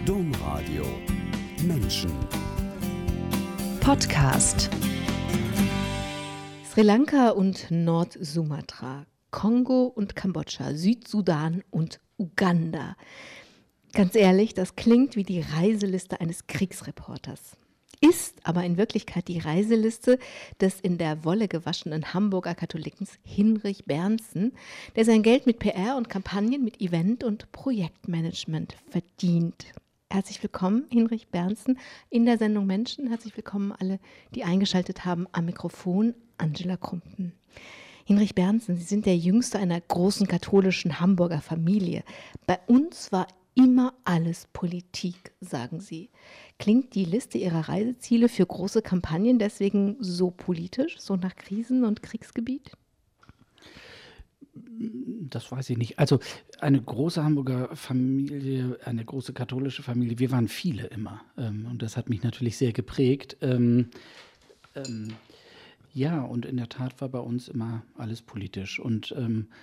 Domradio Menschen Podcast. Sri Lanka und Nord-Sumatra, Kongo und Kambodscha, Südsudan und Uganda. Ganz ehrlich, das klingt wie die Reiseliste eines Kriegsreporters. Ist aber in Wirklichkeit die Reiseliste des in der Wolle gewaschenen Hamburger Katholikens Hinrich Berntsen, der sein Geld mit PR und Kampagnen, mit Event- und Projektmanagement verdient. Herzlich willkommen, Hinrich Berntsen, in der Sendung Menschen. Herzlich willkommen alle, die eingeschaltet haben am Mikrofon, Angela Krumpen. Hinrich Berntsen, Sie sind der Jüngste einer großen katholischen Hamburger Familie. Bei uns war immer alles Politik, sagen Sie. Klingt die Liste Ihrer Reiseziele für große Kampagnen deswegen so politisch, so nach Krisen- und Kriegsgebiet? Das weiß ich nicht. Also eine große Hamburger Familie, eine große katholische Familie, wir waren viele immer. Und das hat mich natürlich sehr geprägt. Ja, und in der Tat war bei uns immer alles politisch. Und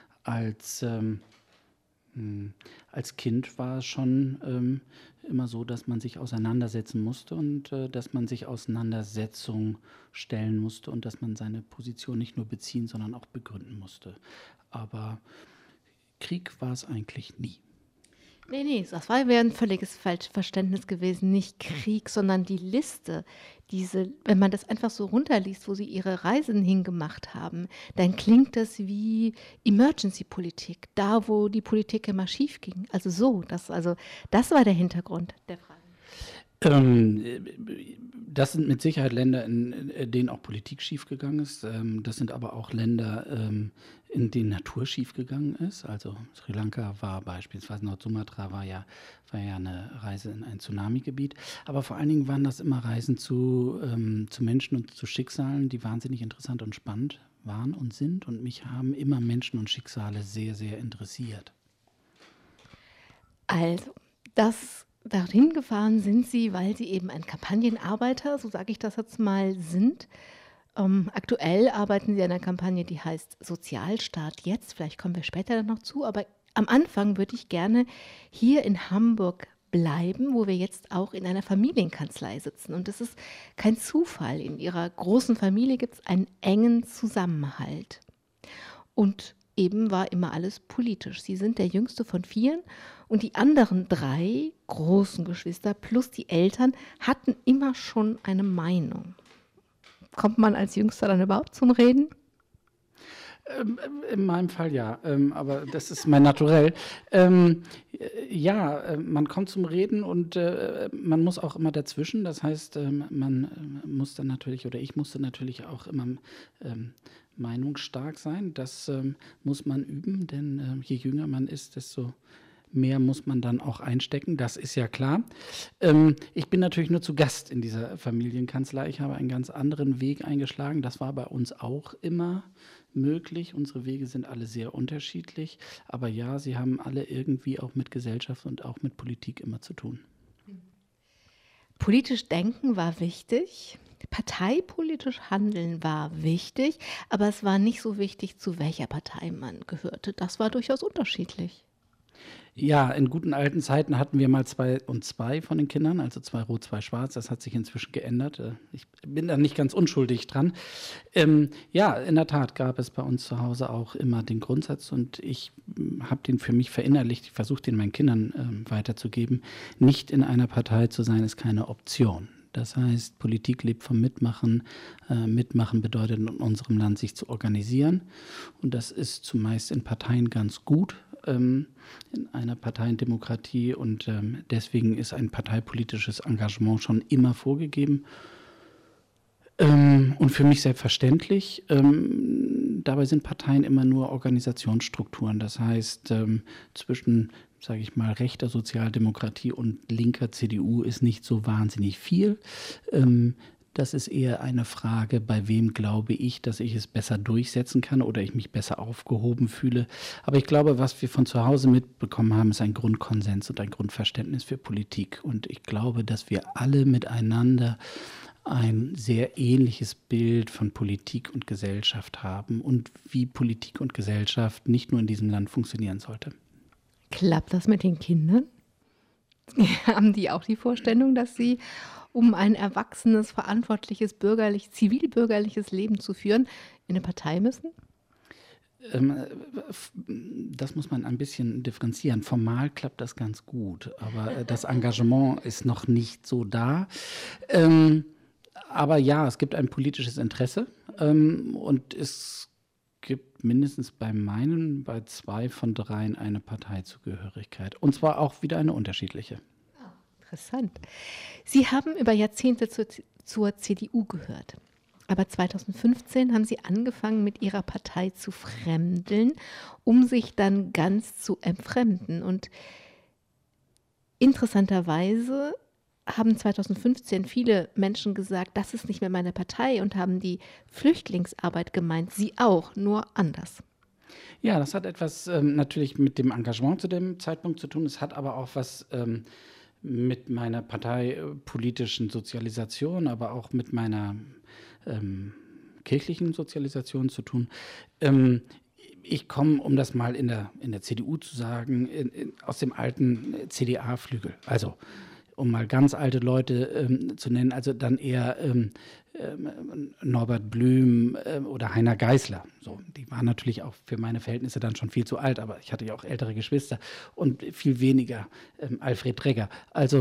als Kind war es schon immer so, dass man sich auseinandersetzen musste und dass man sich Auseinandersetzung stellen musste und dass man seine Position nicht nur beziehen, sondern auch begründen musste. Aber Krieg war es eigentlich nie. Nee, das wäre ein völliges Falschverständnis gewesen. Nicht Krieg, sondern die Liste. Wenn man das einfach so runterliest, wo Sie Ihre Reisen hingemacht haben, dann klingt das wie Emergency-Politik, da wo die Politik immer schief ging. Das war der Hintergrund der Frage. Das sind mit Sicherheit Länder, in denen auch Politik schiefgegangen ist. Das sind aber auch Länder, in denen Natur schiefgegangen ist. Also Sri Lanka war beispielsweise, Nord-Sumatra war ja eine Reise in ein Tsunami-Gebiet. Aber vor allen Dingen waren das immer Reisen zu Menschen und zu Schicksalen, die wahnsinnig interessant und spannend waren und sind. Und mich haben immer Menschen und Schicksale sehr, sehr interessiert. Also, dorthin gefahren sind Sie, weil Sie eben ein Kampagnenarbeiter, so sage ich das jetzt mal, sind. Aktuell arbeiten Sie an einer Kampagne, die heißt Sozialstaat jetzt. Vielleicht kommen wir später dann noch zu, aber am Anfang würde ich gerne hier in Hamburg bleiben, wo wir jetzt auch in einer Familienkanzlei sitzen. Und das ist kein Zufall. In Ihrer großen Familie gibt es einen engen Zusammenhalt. Und eben war immer alles politisch. Sie sind der Jüngste von 4 und die anderen 3 großen Geschwister plus die Eltern hatten immer schon eine Meinung. Kommt man als Jüngster dann überhaupt zum Reden? In meinem Fall ja, aber das ist mein Naturell. Man kommt zum Reden und man muss auch immer dazwischen. Das heißt, man muss dann natürlich, oder ich musste natürlich auch immer meinungsstark sein. Das muss man üben, denn je jünger man ist, desto mehr muss man dann auch einstecken, das ist ja klar. Ich bin natürlich nur zu Gast in dieser Familienkanzlei. Ich habe einen ganz anderen Weg eingeschlagen. Das war bei uns auch immer möglich. Unsere Wege sind alle sehr unterschiedlich. Aber ja, sie haben alle irgendwie auch mit Gesellschaft und auch mit Politik immer zu tun. Politisch denken war wichtig. Parteipolitisch handeln war wichtig. Aber es war nicht so wichtig, zu welcher Partei man gehörte. Das war durchaus unterschiedlich. Ja, in guten alten Zeiten hatten wir mal 2 und 2 von den Kindern, also 2 rot, 2 schwarz. Das hat sich inzwischen geändert. Ich bin da nicht ganz unschuldig dran. Ja, in der Tat gab es bei uns zu Hause auch immer den Grundsatz und ich habe den für mich verinnerlicht. Ich versuche den meinen Kindern weiterzugeben. Nicht in einer Partei zu sein, ist keine Option. Das heißt, Politik lebt vom Mitmachen. Mitmachen bedeutet in unserem Land, sich zu organisieren. Und das ist zumeist in Parteien ganz gut, in einer Parteiendemokratie. Und deswegen ist ein parteipolitisches Engagement schon immer vorgegeben. Und für mich selbstverständlich. Dabei sind Parteien immer nur Organisationsstrukturen. Das heißt, zwischen, sage ich mal, rechter Sozialdemokratie und linker CDU ist nicht so wahnsinnig viel. Das ist eher eine Frage, bei wem glaube ich, dass ich es besser durchsetzen kann oder ich mich besser aufgehoben fühle. Aber ich glaube, was wir von zu Hause mitbekommen haben, ist ein Grundkonsens und ein Grundverständnis für Politik. Und ich glaube, dass wir alle miteinander ein sehr ähnliches Bild von Politik und Gesellschaft haben und wie Politik und Gesellschaft nicht nur in diesem Land funktionieren sollte. Klappt das mit den Kindern? Haben die auch die Vorstellung, dass sie, um ein erwachsenes, verantwortliches, zivilbürgerliches Leben zu führen, in eine Partei müssen? Das muss man ein bisschen differenzieren. Formal klappt das ganz gut, aber das Engagement ist noch nicht so da. Aber ja, es gibt ein politisches Interesse und es gibt mindestens bei 2 von 3 eine Parteizugehörigkeit. Und zwar auch wieder eine unterschiedliche. Interessant. Sie haben über Jahrzehnte zur CDU gehört. Aber 2015 haben Sie angefangen, mit Ihrer Partei zu fremdeln, um sich dann ganz zu entfremden. Und interessanterweise haben 2015 viele Menschen gesagt, das ist nicht mehr meine Partei und haben die Flüchtlingsarbeit gemeint. Sie auch, nur anders. Ja, das hat etwas natürlich mit dem Engagement zu dem Zeitpunkt zu tun. Es hat aber auch was mit meiner parteipolitischen Sozialisation, aber auch mit meiner kirchlichen Sozialisation zu tun. Ich komme, um das mal in der CDU zu sagen, aus dem alten CDA-Flügel. Also, um mal ganz alte Leute zu nennen, also dann eher Norbert Blüm oder Heiner Geißler. So, die waren natürlich auch für meine Verhältnisse dann schon viel zu alt, aber ich hatte ja auch ältere Geschwister und viel weniger Alfred Dregger. Also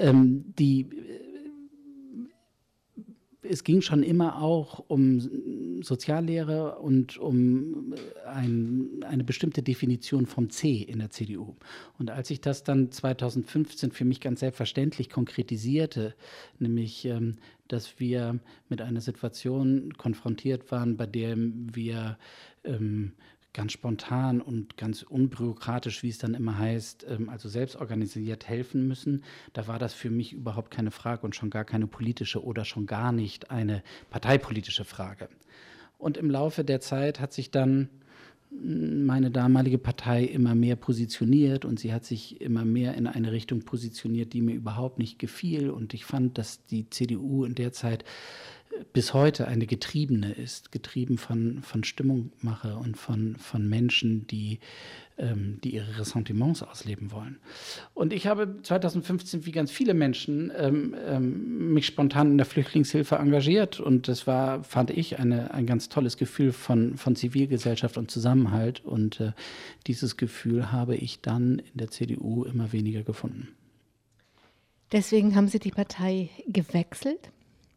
es ging schon immer auch um Soziallehre und um eine bestimmte Definition vom C in der CDU. Und als ich das dann 2015 für mich ganz selbstverständlich konkretisierte, nämlich, dass wir mit einer Situation konfrontiert waren, bei der wir ganz spontan und ganz unbürokratisch, wie es dann immer heißt, also selbstorganisiert helfen müssen. Da war das für mich überhaupt keine Frage und schon gar keine politische oder schon gar nicht eine parteipolitische Frage. Und im Laufe der Zeit hat sich dann meine damalige Partei immer mehr positioniert und sie hat sich immer mehr in eine Richtung positioniert, die mir überhaupt nicht gefiel. Und ich fand, dass die CDU in der Zeit bis heute eine Getriebene ist, getrieben von Stimmungmache und von Menschen, die ihre Ressentiments ausleben wollen. Und ich habe 2015, wie ganz viele Menschen, mich spontan in der Flüchtlingshilfe engagiert und das war, fand ich, ein ganz tolles Gefühl von Zivilgesellschaft und Zusammenhalt und dieses Gefühl habe ich dann in der CDU immer weniger gefunden. Deswegen haben Sie die Partei gewechselt?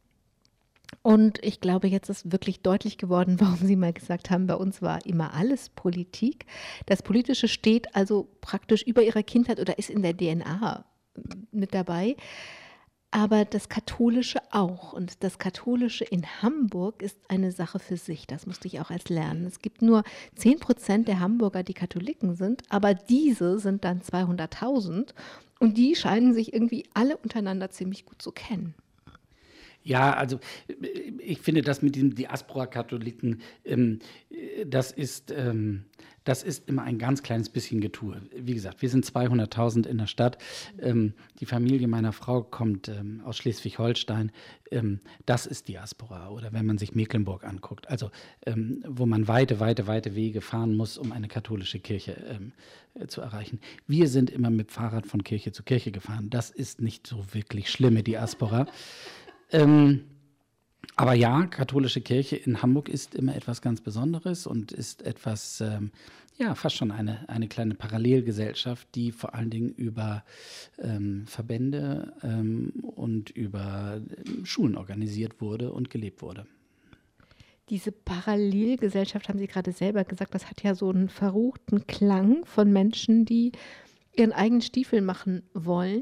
Und ich glaube, jetzt ist wirklich deutlich geworden, warum Sie mal gesagt haben, bei uns war immer alles Politik. Das Politische steht also praktisch über Ihrer Kindheit oder ist in der DNA mit dabei. Aber das Katholische auch. Und das Katholische in Hamburg ist eine Sache für sich. Das musste ich auch erst lernen. Es gibt nur 10% der Hamburger, die Katholiken sind, aber diese sind dann 200.000 und die scheinen sich irgendwie alle untereinander ziemlich gut zu kennen. Ja, also ich finde das mit den Diaspora-Katholiken, das ist immer ein ganz kleines bisschen Getue. Wie gesagt, wir sind 200.000 in der Stadt. Die Familie meiner Frau kommt aus Schleswig-Holstein. Das ist Diaspora. Oder wenn man sich Mecklenburg anguckt, also wo man weite Wege fahren muss, um eine katholische Kirche zu erreichen. Wir sind immer mit Fahrrad von Kirche zu Kirche gefahren. Das ist nicht so wirklich schlimme Diaspora. Aber ja, katholische Kirche in Hamburg ist immer etwas ganz Besonderes und ist etwas, fast schon eine kleine Parallelgesellschaft, die vor allen Dingen über Verbände und über Schulen organisiert wurde und gelebt wurde. Diese Parallelgesellschaft, haben Sie gerade selber gesagt, das hat ja so einen verruchten Klang von Menschen, die ihren eigenen Stiefel machen wollen.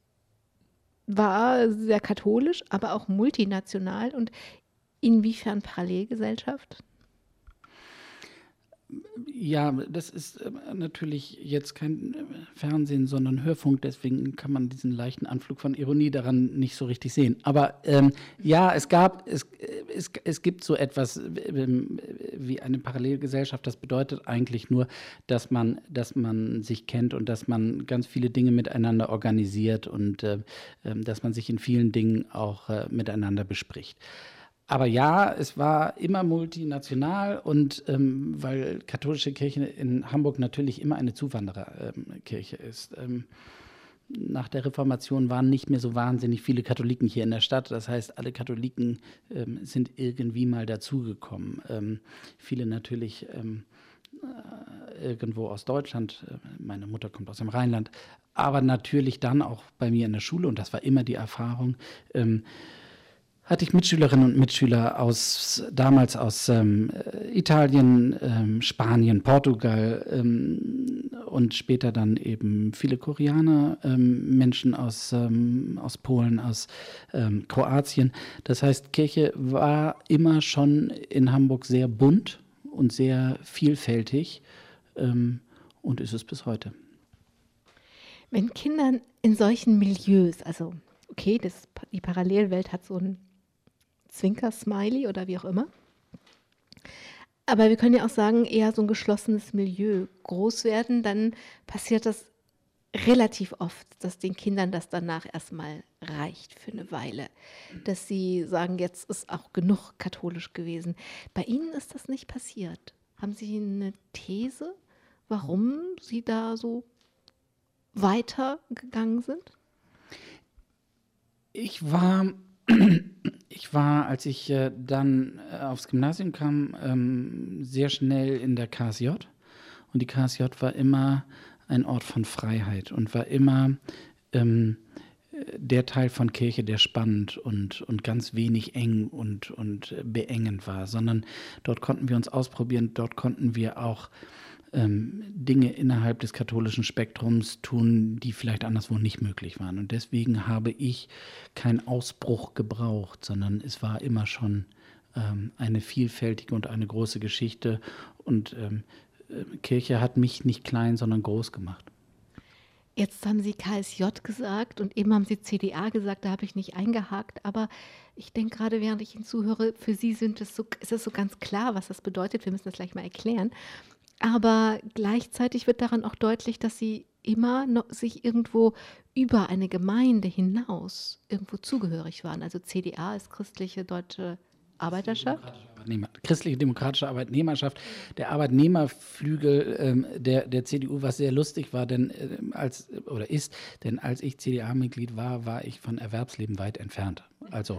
War sehr katholisch, aber auch multinational. Und inwiefern Parallelgesellschaft? Ja, das ist natürlich jetzt kein Fernsehen, sondern Hörfunk, deswegen kann man diesen leichten Anflug von Ironie daran nicht so richtig sehen. Aber ja, es gibt so etwas wie eine Parallelgesellschaft. Das bedeutet eigentlich nur, dass man sich kennt und dass man ganz viele Dinge miteinander organisiert und dass man sich in vielen Dingen auch miteinander bespricht. Aber ja, es war immer multinational und weil katholische Kirche in Hamburg natürlich immer eine Zuwandererkirche ist. nach der Reformation waren nicht mehr so wahnsinnig viele Katholiken hier in der Stadt. Das heißt, alle Katholiken sind irgendwie mal dazugekommen. Viele natürlich irgendwo aus Deutschland. Meine Mutter kommt aus dem Rheinland. Aber natürlich dann auch bei mir in der Schule, und das war immer die Erfahrung, hatte ich Mitschülerinnen und Mitschüler damals aus Italien, Spanien, Portugal und später dann eben viele Koreaner, Menschen aus Polen, aus Kroatien. Das heißt, Kirche war immer schon in Hamburg sehr bunt und sehr vielfältig und ist es bis heute. Wenn Kinder in solchen Milieus, also okay, die Parallelwelt hat so ein Zwinker-Smiley oder wie auch immer, aber wir können ja auch sagen, eher so ein geschlossenes Milieu groß werden, dann passiert das relativ oft, dass den Kindern das danach erstmal reicht für eine Weile, dass sie sagen, jetzt ist auch genug katholisch gewesen. Bei Ihnen ist das nicht passiert. Haben Sie eine These, warum Sie da so weitergegangen sind? Ich war, als ich dann aufs Gymnasium kam, sehr schnell in der KSJ. Und die KSJ war immer ein Ort von Freiheit und war immer der Teil von Kirche, der spannend und ganz wenig eng und beengend war, sondern dort konnten wir uns ausprobieren, dort konnten wir auch Dinge innerhalb des katholischen Spektrums tun, die vielleicht anderswo nicht möglich waren. Und deswegen habe ich keinen Ausbruch gebraucht, sondern es war immer schon eine vielfältige und eine große Geschichte. Und Kirche hat mich nicht klein, sondern groß gemacht. Jetzt haben Sie KSJ gesagt und eben haben Sie CDA gesagt, da habe ich nicht eingehakt, aber ich denke gerade, während ich Ihnen zuhöre, für Sie ist es so ganz klar, was das bedeutet. Wir müssen das gleich mal erklären. Aber gleichzeitig wird daran auch deutlich, dass Sie immer noch sich irgendwo über eine Gemeinde hinaus irgendwo zugehörig waren. Also CDA ist Christliche Deutsche Arbeiterschaft. Christliche Demokratische Arbeitnehmerschaft, der Arbeitnehmerflügel der CDU, was sehr lustig war, denn als ich CDA-Mitglied war ich von Erwerbsleben weit entfernt. Also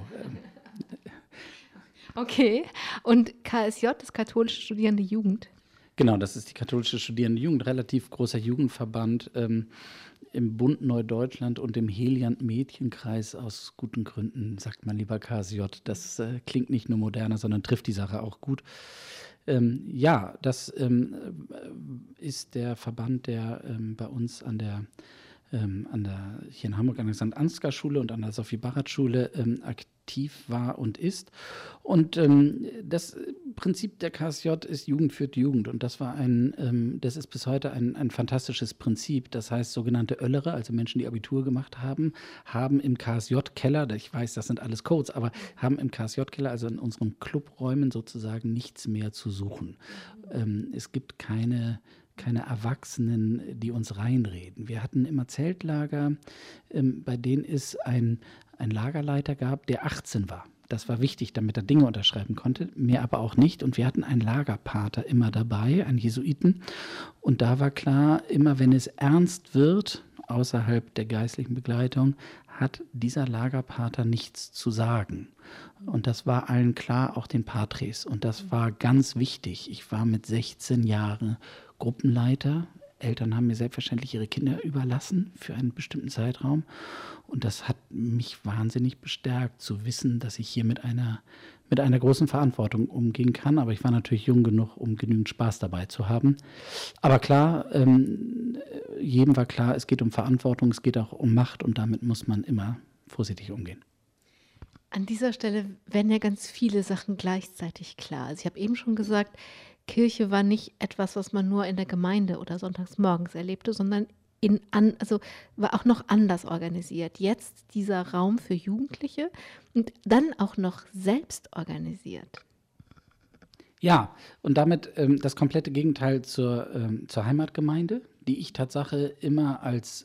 Okay, und KSJ, das Katholische Studierende Jugend. Genau, das ist die katholische Studierende Jugend, relativ großer Jugendverband im Bund Neudeutschland und im Heliant Mädchenkreis. Aus guten Gründen sagt man lieber KSJ. Das klingt nicht nur moderner, sondern trifft die Sache auch gut. Das ist der Verband, der bei uns hier in Hamburg an der St. Ansgar-Schule und an der Sophie-Barrat-Schule aktiv war und ist. Und das Prinzip der KSJ ist Jugend führt Jugend. Und das ist bis heute ein fantastisches Prinzip. Das heißt, sogenannte Oellere, also Menschen, die Abitur gemacht haben, haben im KSJ-Keller, ich weiß, das sind alles Codes, aber haben im KSJ-Keller, also in unseren Clubräumen sozusagen, nichts mehr zu suchen. Es gibt keine Erwachsenen, die uns reinreden. Wir hatten immer Zeltlager, bei denen es ein Lagerleiter gab, der 18 war. Das war wichtig, damit er Dinge unterschreiben konnte, mehr aber auch nicht. Und wir hatten einen Lagerpater immer dabei, einen Jesuiten. Und da war klar, immer wenn es ernst wird, außerhalb der geistlichen Begleitung, hat dieser Lagerpater nichts zu sagen. Und das war allen klar, auch den Patres. Und das war ganz wichtig. Ich war mit 16 Jahren Gruppenleiter. Eltern haben mir selbstverständlich ihre Kinder überlassen für einen bestimmten Zeitraum. Und das hat mich wahnsinnig bestärkt, zu wissen, dass ich hier mit einer großen Verantwortung umgehen kann. Aber ich war natürlich jung genug, um genügend Spaß dabei zu haben. Aber klar, jedem war klar, es geht um Verantwortung, es geht auch um Macht und damit muss man immer vorsichtig umgehen. An dieser Stelle werden ja ganz viele Sachen gleichzeitig klar. Also ich habe eben schon gesagt, Kirche war nicht etwas, was man nur in der Gemeinde oder sonntags morgens erlebte, sondern war auch noch anders organisiert. Jetzt dieser Raum für Jugendliche und dann auch noch selbst organisiert. Ja, und damit das komplette Gegenteil zur Heimatgemeinde, die ich Tatsache immer als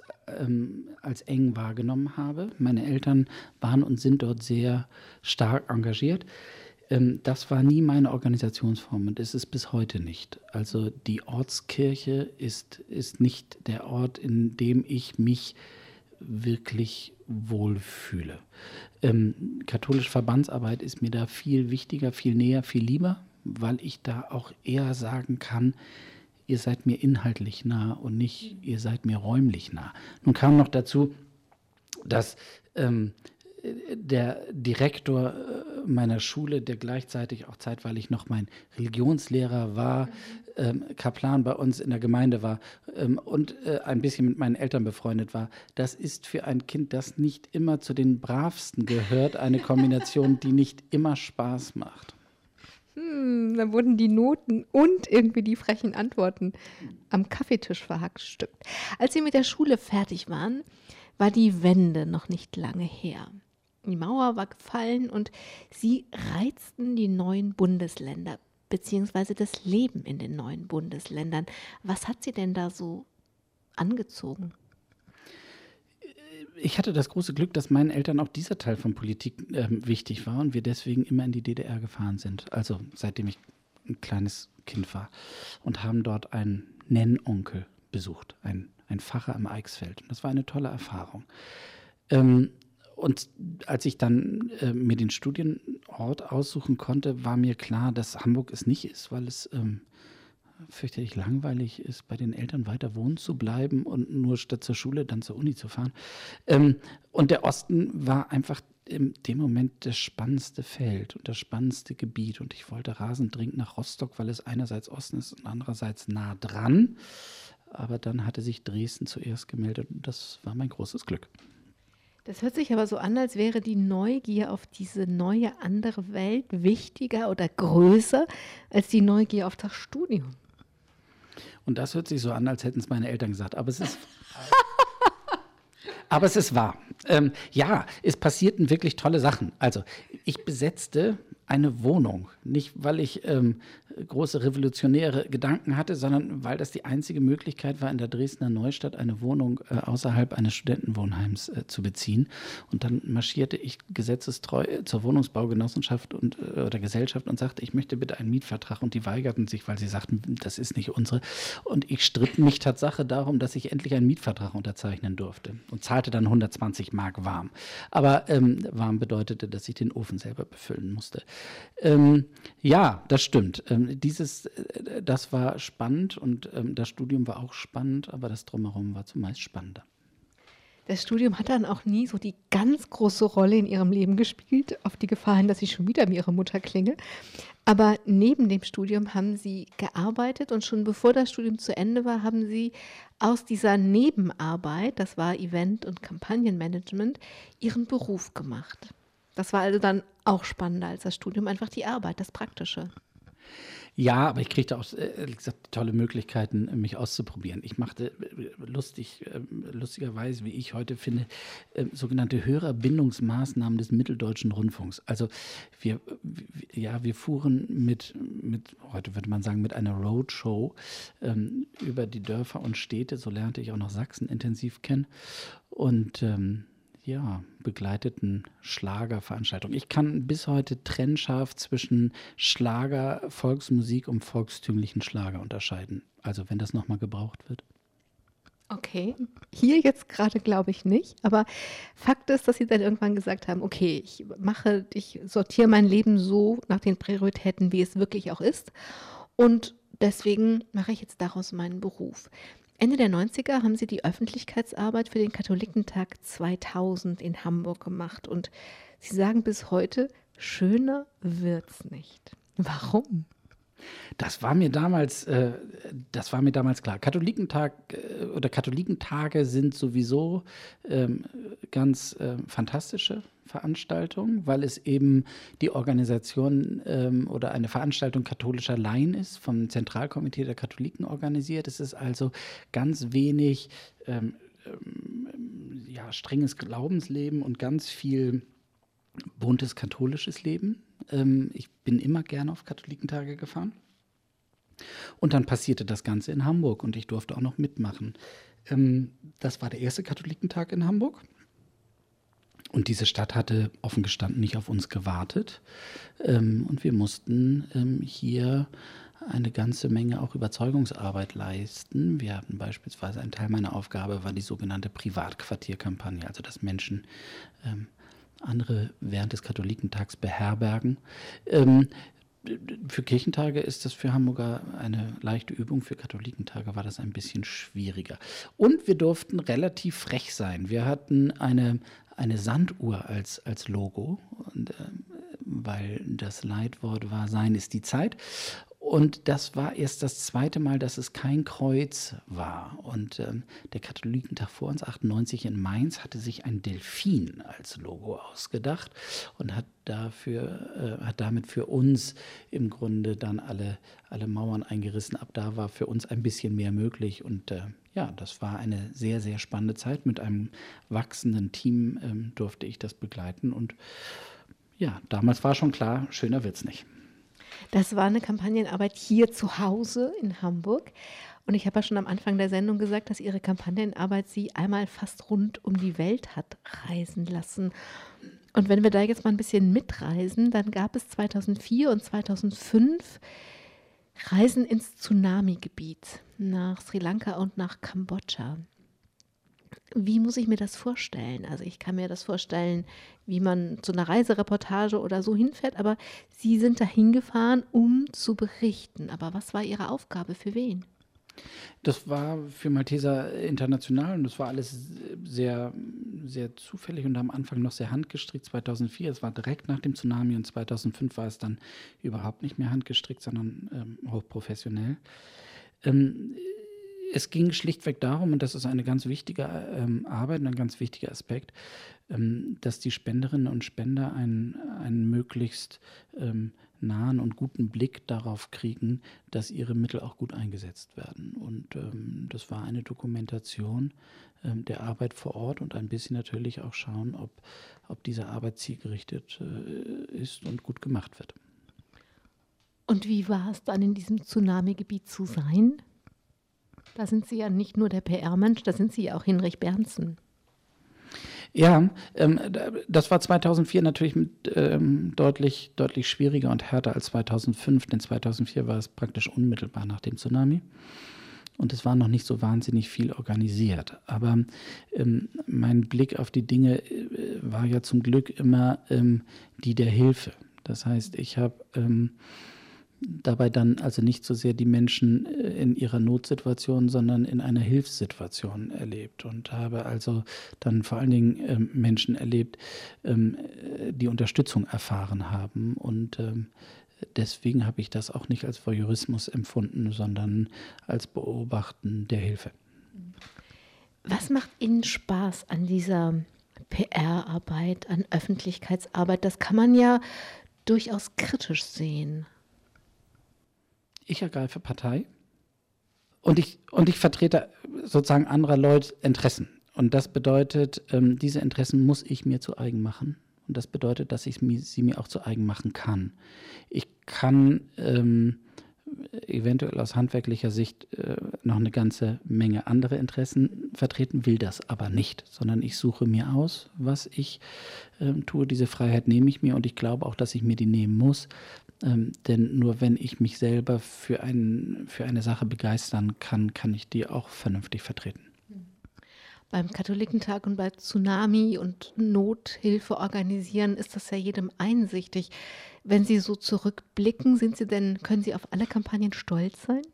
eng wahrgenommen habe. Meine Eltern waren und sind dort sehr stark engagiert. Das war nie meine Organisationsform und ist es bis heute nicht. Also die Ortskirche ist nicht der Ort, in dem ich mich wirklich wohlfühle. Katholische Verbandsarbeit ist mir da viel wichtiger, viel näher, viel lieber, weil ich da auch eher sagen kann, ihr seid mir inhaltlich nah und nicht, ihr seid mir räumlich nah. Nun kam noch dazu, dass der Direktor meiner Schule, der gleichzeitig auch zeitweilig noch mein Religionslehrer war, Kaplan bei uns in der Gemeinde war und ein bisschen mit meinen Eltern befreundet war. Das ist für ein Kind, das nicht immer zu den Bravsten gehört, eine Kombination, die nicht immer Spaß macht. Dann wurden die Noten und irgendwie die frechen Antworten am Kaffeetisch verhackstückt. Als Sie mit der Schule fertig waren, war die Wende noch nicht lange her. Die Mauer war gefallen und Sie reizten die neuen Bundesländer, beziehungsweise das Leben in den neuen Bundesländern. Was hat Sie denn da so angezogen? Ich hatte das große Glück, dass meinen Eltern auch dieser Teil von Politik wichtig war und wir deswegen immer in die DDR gefahren sind. Also seitdem ich ein kleines Kind war. Und haben dort einen Nennonkel besucht, ein Pfarrer im Eichsfeld. Und das war eine tolle Erfahrung. Und als ich dann mir den Studienort aussuchen konnte, war mir klar, dass Hamburg es nicht ist, weil es fürchterlich langweilig ist, bei den Eltern weiter wohnen zu bleiben und nur statt zur Schule dann zur Uni zu fahren. Und der Osten war einfach in dem Moment das spannendste Feld und das spannendste Gebiet. Und ich wollte rasend dringend nach Rostock, weil es einerseits Osten ist und andererseits nah dran. Aber dann hatte sich Dresden zuerst gemeldet und das war mein großes Glück. Das hört sich aber so an, als wäre die Neugier auf diese neue andere Welt wichtiger oder größer als die Neugier auf das Studium. Und das hört sich so an, als hätten es meine Eltern gesagt. Aber es ist, aber es ist wahr. Ja, es passierten wirklich tolle Sachen. Also ich besetzte eine Wohnung, nicht weil ich große revolutionäre Gedanken hatte, sondern weil das die einzige Möglichkeit war, in der Dresdner Neustadt eine Wohnung außerhalb eines Studentenwohnheims zu beziehen. Und dann marschierte ich gesetzestreu zur Wohnungsbaugenossenschaft oder Gesellschaft und sagte, ich möchte bitte einen Mietvertrag. Und die weigerten sich, weil sie sagten, das ist nicht unsere. Und ich stritt mich Tatsache darum, dass ich endlich einen Mietvertrag unterzeichnen durfte und zahlte dann 120 Mark warm. Aber warm bedeutete, dass ich den Ofen selber befüllen musste. Ja, das stimmt. Das war spannend und das Studium war auch spannend, aber das Drumherum war zumeist spannender. Das Studium hat dann auch nie so die ganz große Rolle in Ihrem Leben gespielt, auf die Gefahr hin, dass ich schon wieder wie Ihre Mutter klinge. Aber neben dem Studium haben Sie gearbeitet und schon bevor das Studium zu Ende war, haben Sie aus dieser Nebenarbeit, das war Event- und Kampagnenmanagement, Ihren Beruf gemacht. Das war also dann auch spannender als das Studium, einfach die Arbeit, das Praktische. Ja, aber ich kriegte auch tolle Möglichkeiten, mich auszuprobieren. Ich machte lustigerweise, wie ich heute finde, sogenannte Hörerbindungsmaßnahmen des Mitteldeutschen Rundfunks. Also wir fuhren mit, heute würde man sagen, mit einer Roadshow über die Dörfer und Städte. So lernte ich auch noch Sachsen intensiv kennen. Und begleiteten Schlagerveranstaltungen. Ich kann bis heute trennscharf zwischen Schlager, Volksmusik und volkstümlichen Schlager unterscheiden. Also wenn das nochmal gebraucht wird. Okay, hier jetzt gerade glaube ich nicht, aber Fakt ist, dass Sie dann irgendwann gesagt haben, okay, ich sortiere mein Leben so nach den Prioritäten, wie es wirklich auch ist und deswegen mache ich jetzt daraus meinen Beruf. Ende der 90er haben Sie die Öffentlichkeitsarbeit für den Katholikentag 2000 in Hamburg gemacht und Sie sagen bis heute, schöner wird's nicht. Warum? Das war mir damals klar. Katholikentag oder Katholikentage sind sowieso ganz fantastische Veranstaltungen, weil es eben die Organisation oder eine Veranstaltung katholischer Laien ist, vom Zentralkomitee der Katholiken organisiert. Es ist also ganz wenig strenges Glaubensleben und ganz viel buntes katholisches Leben. Ich bin immer gerne auf Katholikentage gefahren. Und dann passierte das Ganze in Hamburg und ich durfte auch noch mitmachen. Das war der erste Katholikentag in Hamburg. Und diese Stadt hatte offen gestanden nicht auf uns gewartet. Und wir mussten hier eine ganze Menge auch Überzeugungsarbeit leisten. Wir hatten beispielsweise, ein Teil meiner Aufgabe war die sogenannte Privatquartierkampagne, also dass Menschen andere während des Katholikentags beherbergen. Für Kirchentage ist das für Hamburger eine leichte Übung, für Katholikentage war das ein bisschen schwieriger. Und wir durften relativ frech sein. Wir hatten eine Sanduhr als Logo, und, weil das Leitwort war, Sein ist die Zeit. Und das war erst das zweite Mal, dass es kein Kreuz war. Und der Katholikentag vor uns, 98 in Mainz, hatte sich ein Delfin als Logo ausgedacht und hat damit für uns im Grunde dann alle Mauern eingerissen. Ab da war für uns ein bisschen mehr möglich. Und das war eine sehr, sehr spannende Zeit. Mit einem wachsenden Team durfte ich das begleiten. Und ja, damals war schon klar, schöner wird's nicht. Das war eine Kampagnenarbeit hier zu Hause in Hamburg. Und ich habe ja schon am Anfang der Sendung gesagt, dass Ihre Kampagnenarbeit Sie einmal fast rund um die Welt hat reisen lassen. Und wenn wir da jetzt mal ein bisschen mitreisen, dann gab es 2004 und 2005 Reisen ins Tsunami-Gebiet nach Sri Lanka und nach Kambodscha. Wie muss ich mir das vorstellen? Also ich kann mir das vorstellen, wie man zu einer Reisereportage oder so hinfährt, aber Sie sind da hingefahren, um zu berichten. Aber was war Ihre Aufgabe? Für wen? Das war für Malteser International und das war alles sehr, sehr zufällig und am Anfang noch sehr handgestrickt. 2004, es war direkt nach dem Tsunami, und 2005 war es dann überhaupt nicht mehr handgestrickt, sondern hochprofessionell. Es ging schlichtweg darum, und das ist eine ganz wichtige Arbeit und ein ganz wichtiger Aspekt, dass die Spenderinnen und Spender einen möglichst nahen und guten Blick darauf kriegen, dass ihre Mittel auch gut eingesetzt werden. Und das war eine Dokumentation der Arbeit vor Ort und ein bisschen natürlich auch schauen, ob diese Arbeit zielgerichtet ist und gut gemacht wird. Und wie war es dann in diesem Tsunami-Gebiet zu sein? Da sind Sie ja nicht nur der PR-Mensch, da sind Sie ja auch Hinrich Berndsen. Ja, das war 2004 natürlich deutlich schwieriger und härter als 2005, denn 2004 war es praktisch unmittelbar nach dem Tsunami und es war noch nicht so wahnsinnig viel organisiert. Aber mein Blick auf die Dinge war ja zum Glück immer die der Hilfe. Das heißt, ich habe dabei dann also nicht so sehr die Menschen in ihrer Notsituation, sondern in einer Hilfssituation erlebt und habe also dann vor allen Dingen Menschen erlebt, die Unterstützung erfahren haben und deswegen habe ich das auch nicht als Voyeurismus empfunden, sondern als Beobachten der Hilfe. Was macht Ihnen Spaß an dieser PR-Arbeit, an Öffentlichkeitsarbeit? Das kann man ja durchaus kritisch sehen. Ich ergreife Partei und ich vertrete sozusagen anderer Leute Interessen. Und das bedeutet, diese Interessen muss ich mir zu eigen machen. Und das bedeutet, dass ich sie mir auch zu eigen machen kann. Ich kann eventuell aus handwerklicher Sicht noch eine ganze Menge andere Interessen vertreten, will das aber nicht, sondern ich suche mir aus, was ich tue. Diese Freiheit nehme ich mir und ich glaube auch, dass ich mir die nehmen muss. Denn nur wenn ich mich selber für eine Sache begeistern kann, kann ich die auch vernünftig vertreten. Beim Katholikentag und bei Tsunami und Nothilfe organisieren ist das ja jedem einsichtig. Wenn Sie so zurückblicken, können Sie auf alle Kampagnen stolz sein?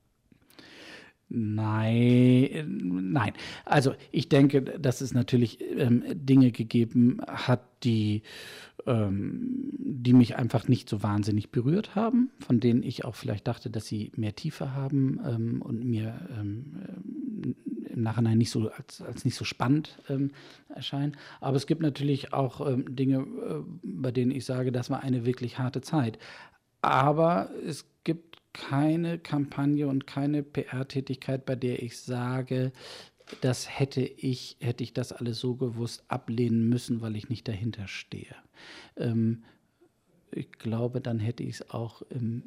Nein. Also ich denke, dass es natürlich Dinge gegeben hat, die mich einfach nicht so wahnsinnig berührt haben, von denen ich auch vielleicht dachte, dass sie mehr Tiefe haben und mir im Nachhinein nicht so als nicht so spannend erscheinen. Aber es gibt natürlich auch Dinge, bei denen ich sage, das war eine wirklich harte Zeit. Aber es gibt keine Kampagne und keine PR-Tätigkeit, bei der ich sage, das hätte ich das alles so gewusst ablehnen müssen, weil ich nicht dahinter stehe. Ich glaube, dann hätte ich es auch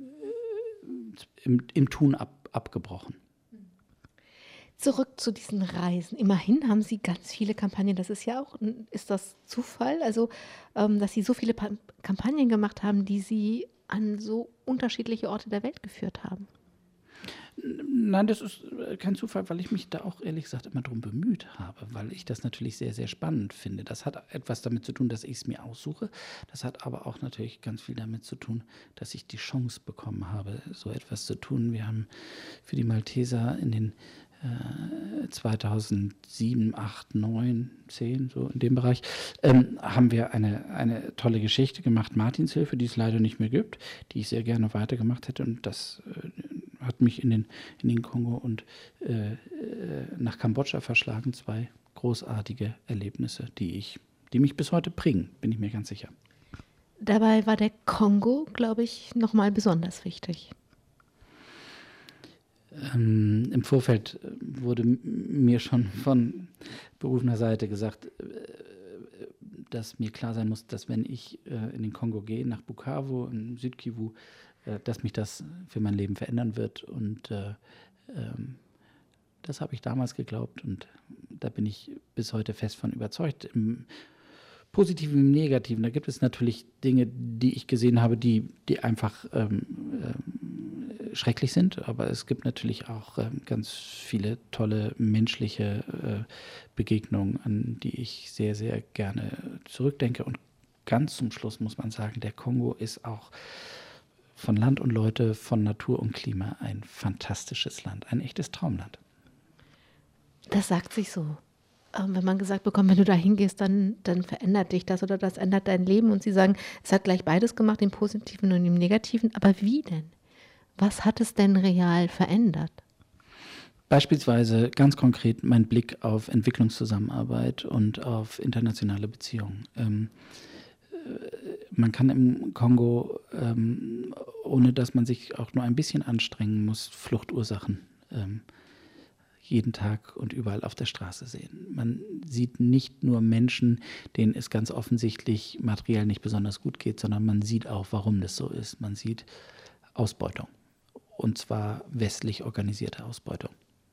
im Tun abgebrochen. Zurück zu diesen Reisen. Immerhin haben Sie ganz viele Kampagnen. Das ist ja auch, ist das Zufall? Also, dass Sie so viele Kampagnen gemacht haben, die Sie an so unterschiedliche Orte der Welt geführt haben. Nein, das ist kein Zufall, weil ich mich da auch ehrlich gesagt immer drum bemüht habe, weil ich das natürlich sehr, sehr spannend finde. Das hat etwas damit zu tun, dass ich es mir aussuche. Das hat aber auch natürlich ganz viel damit zu tun, dass ich die Chance bekommen habe, so etwas zu tun. Wir haben für die Malteser in den 2007, 8, 9, 10, so in dem Bereich, haben wir eine tolle Geschichte gemacht, Martinshilfe, die es leider nicht mehr gibt, die ich sehr gerne weitergemacht hätte. Und das hat mich in den Kongo und nach Kambodscha verschlagen. 2 großartige Erlebnisse, die mich bis heute prägen, bin ich mir ganz sicher. Dabei war der Kongo, glaube ich, nochmal besonders wichtig. Im Vorfeld wurde mir schon von berufener Seite gesagt, dass mir klar sein muss, dass wenn ich in den Kongo gehe, nach Bukavu, in Südkivu, dass mich das für mein Leben verändern wird. Und das habe ich damals geglaubt und da bin ich bis heute fest von überzeugt. Im Positiven, im Negativen, da gibt es natürlich Dinge, die ich gesehen habe, die einfach schrecklich sind, aber es gibt natürlich auch ganz viele tolle menschliche Begegnungen, an die ich sehr, sehr gerne zurückdenke. Und ganz zum Schluss muss man sagen, der Kongo ist auch von Land und Leute, von Natur und Klima ein fantastisches Land, ein echtes Traumland. Das sagt sich so. Wenn man gesagt bekommt, wenn du da hingehst, dann verändert dich das oder das ändert dein Leben. Und sie sagen, es hat gleich beides gemacht, im Positiven und im Negativen. Aber wie denn? Was hat es denn real verändert? Beispielsweise ganz konkret mein Blick auf Entwicklungszusammenarbeit und auf internationale Beziehungen. Man kann im Kongo, ohne dass man sich auch nur ein bisschen anstrengen muss, Fluchtursachen jeden Tag und überall auf der Straße sehen. Man sieht nicht nur Menschen, denen es ganz offensichtlich materiell nicht besonders gut geht, sondern man sieht auch, warum das so ist. Man sieht Ausbeutung, und zwar westlich organisierte Ausbeutung.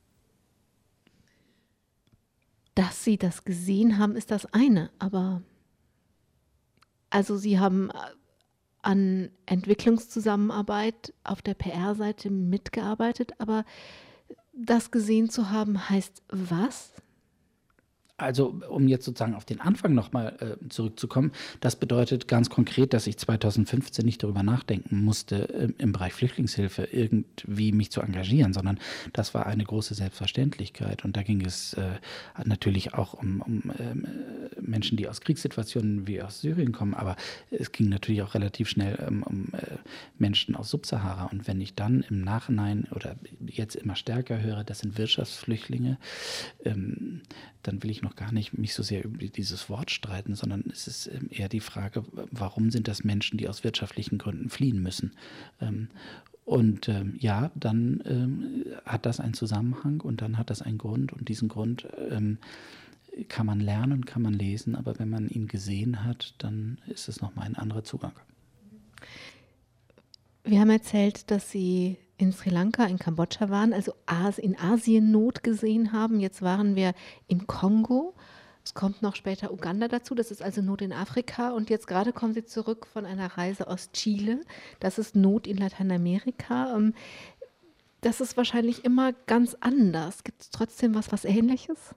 Dass Sie das gesehen haben, ist das eine, aber also Sie haben an Entwicklungszusammenarbeit auf der PR-Seite mitgearbeitet, aber das gesehen zu haben, heißt was? Also, um jetzt sozusagen auf den Anfang nochmal zurückzukommen, das bedeutet ganz konkret, dass ich 2015 nicht darüber nachdenken musste, im Bereich Flüchtlingshilfe irgendwie mich zu engagieren, sondern das war eine große Selbstverständlichkeit. Und da ging es natürlich auch um Menschen, die aus Kriegssituationen wie aus Syrien kommen, aber es ging natürlich auch relativ schnell um Menschen aus Subsahara. Und wenn ich dann im Nachhinein oder jetzt immer stärker höre, das sind Wirtschaftsflüchtlinge, dann will ich noch gar nicht mich so sehr über dieses Wort streiten, sondern es ist eher die Frage, warum sind das Menschen, die aus wirtschaftlichen Gründen fliehen müssen? Ja, dann hat das einen Zusammenhang und dann hat das einen Grund und diesen Grund kann man lernen, kann man lesen, aber wenn man ihn gesehen hat, dann ist es nochmal ein anderer Zugang. Wir haben erzählt, dass Sie in Sri Lanka, in Kambodscha waren, also in Asien Not gesehen haben. Jetzt waren wir im Kongo. Es kommt noch später Uganda dazu. Das ist also Not in Afrika. Und jetzt gerade kommen Sie zurück von einer Reise aus Chile. Das ist Not in Lateinamerika. Das ist wahrscheinlich immer ganz anders. Gibt es trotzdem was Ähnliches?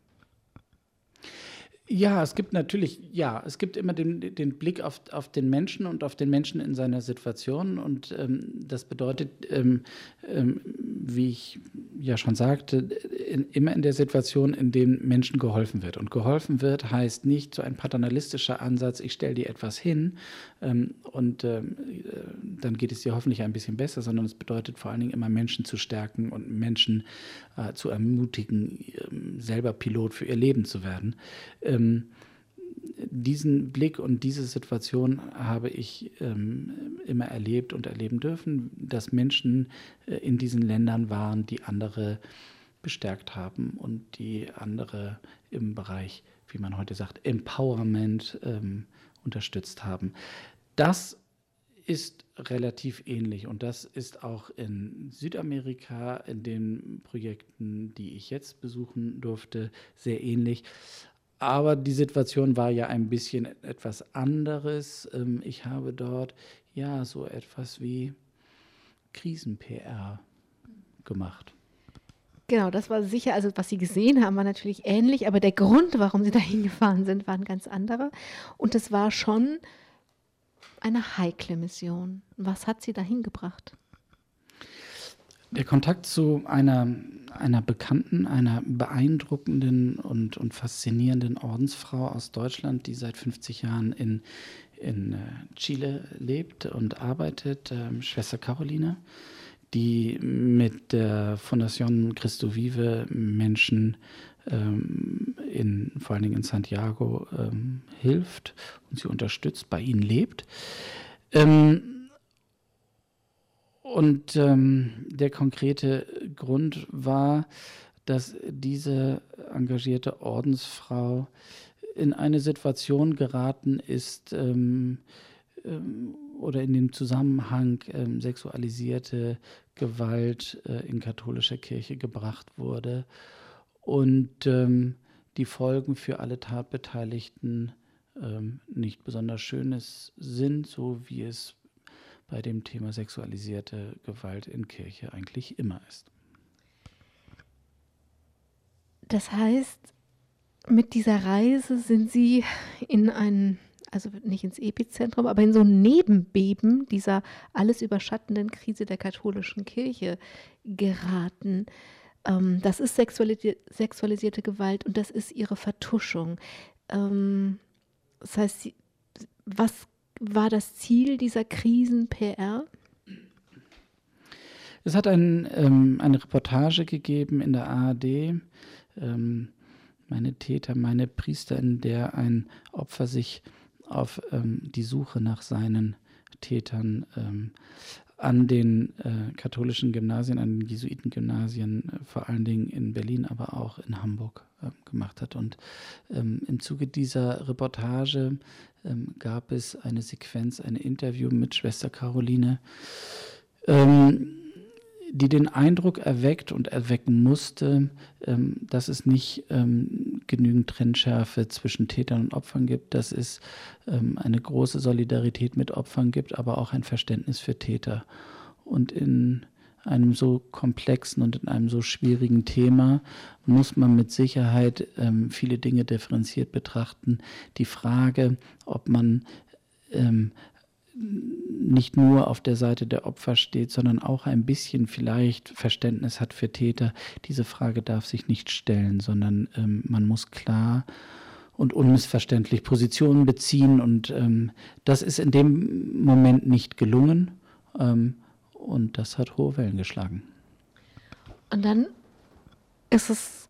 Ja, es gibt immer den Blick auf den Menschen und auf den Menschen in seiner Situation. Und das bedeutet, wie ich ja schon sagte, immer in der Situation, in dem Menschen geholfen wird. Und geholfen wird heißt nicht so ein paternalistischer Ansatz, ich stelle dir etwas hin und dann geht es dir hoffentlich ein bisschen besser, sondern es bedeutet vor allen Dingen immer Menschen zu stärken und Menschen zu ermutigen, selber Pilot für ihr Leben zu werden. Diesen Blick und diese Situation habe ich immer erlebt und erleben dürfen, dass Menschen in diesen Ländern waren, die andere bestärkt haben und die andere im Bereich, wie man heute sagt, Empowerment unterstützt haben. Das ist relativ ähnlich und das ist auch in Südamerika, in den Projekten, die ich jetzt besuchen durfte, sehr ähnlich. Aber die Situation war ja ein bisschen etwas anderes. Ich habe dort ja so etwas wie Krisen-PR gemacht. Genau, das war sicher, also was Sie gesehen haben, war natürlich ähnlich, aber der Grund, warum Sie dahin gefahren sind, war ein ganz anderer. Und es war schon eine heikle Mission. Was hat Sie dahin gebracht? Der Kontakt zu einer bekannten, einer beeindruckenden und faszinierenden Ordensfrau aus Deutschland, die seit 50 Jahren in Chile lebt und arbeitet, Schwester Caroline, die mit der Fundación Cristo Vive Menschen vor allen Dingen in Santiago hilft und sie unterstützt, bei ihnen lebt. Der konkrete Grund war, dass diese engagierte Ordensfrau in eine Situation geraten ist oder in dem Zusammenhang sexualisierte Gewalt in katholischer Kirche gebracht wurde und die Folgen für alle Tatbeteiligten nicht besonders schönes sind, so wie es bei dem Thema sexualisierte Gewalt in Kirche eigentlich immer ist. Das heißt, mit dieser Reise sind Sie also nicht ins Epizentrum, aber in so ein Nebenbeben dieser alles überschattenden Krise der katholischen Kirche geraten. Das ist sexualisierte Gewalt und das ist ihre Vertuschung. Das heißt, was war das Ziel dieser Krisen-PR? Es hat eine Reportage gegeben in der ARD, meine Täter, meine Priester, in der ein Opfer sich auf die Suche nach seinen Tätern an den katholischen Gymnasien, an den Jesuitengymnasien, vor allen Dingen in Berlin, aber auch in Hamburg gemacht hat. Und im Zuge dieser Reportage gab es eine Sequenz, ein Interview mit Schwester Caroline, die den Eindruck erweckt und erwecken musste, dass es nicht genügend Trennschärfe zwischen Tätern und Opfern gibt, dass es eine große Solidarität mit Opfern gibt, aber auch ein Verständnis für Täter. Und in einem so komplexen und in einem so schwierigen Thema muss man mit Sicherheit viele Dinge differenziert betrachten. Die Frage, ob man nicht nur auf der Seite der Opfer steht, sondern auch ein bisschen vielleicht Verständnis hat für Täter. Diese Frage darf sich nicht stellen, sondern man muss klar und unmissverständlich Positionen beziehen und das ist in dem Moment nicht gelungen und das hat hohe Wellen geschlagen. Und dann ist es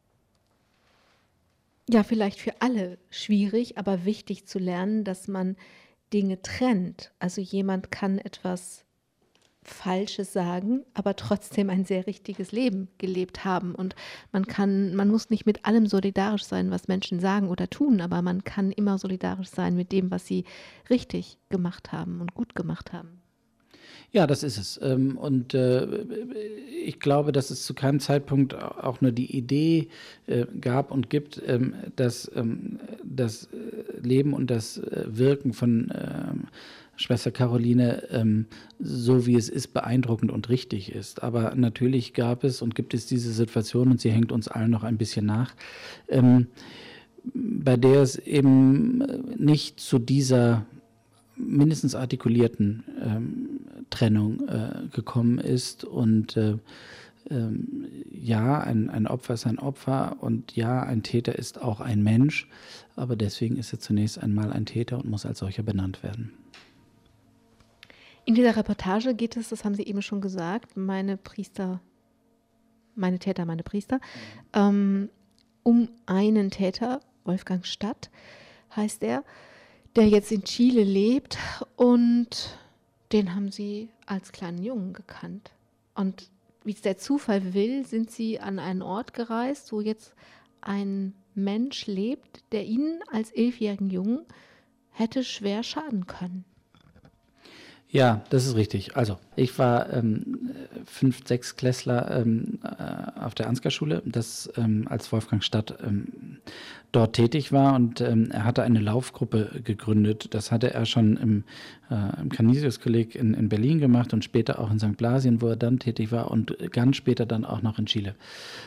ja vielleicht für alle schwierig, aber wichtig zu lernen, dass man Dinge trennt. Also jemand kann etwas Falsches sagen, aber trotzdem ein sehr richtiges Leben gelebt haben. Und man muss nicht mit allem solidarisch sein, was Menschen sagen oder tun, aber man kann immer solidarisch sein mit dem, was sie richtig gemacht haben und gut gemacht haben. Ja, das ist es. Und ich glaube, dass es zu keinem Zeitpunkt auch nur die Idee gab und gibt, dass das Leben und das Wirken von Schwester Caroline, so wie es ist, beeindruckend und richtig ist. Aber natürlich gab es und gibt es diese Situation, und sie hängt uns allen noch ein bisschen nach, bei der es eben nicht zu dieser mindestens artikulierten Trennung gekommen ist. Und ja, ein Opfer ist ein Opfer und ja, ein Täter ist auch ein Mensch, aber deswegen ist er zunächst einmal ein Täter und muss als solcher benannt werden. In dieser Reportage geht es, das haben Sie eben schon gesagt, meine Täter, meine Priester, um einen Täter, Wolfgang Stadt heißt er, der jetzt in Chile lebt und den haben Sie als kleinen Jungen gekannt. Und wie es der Zufall will, sind Sie an einen Ort gereist, wo jetzt ein Mensch lebt, der Ihnen als 11-jährigen Jungen hätte schwer schaden können. Ja, das ist richtig. Also ich war 5-, 6-Klässler auf der Ansgar-Schule, das als Wolfgang Stadt dort tätig war, und er hatte eine Laufgruppe gegründet. Das hatte er schon im Canisius-Kolleg in Berlin gemacht und später auch in St. Blasien, wo er dann tätig war, und ganz später dann auch noch in Chile.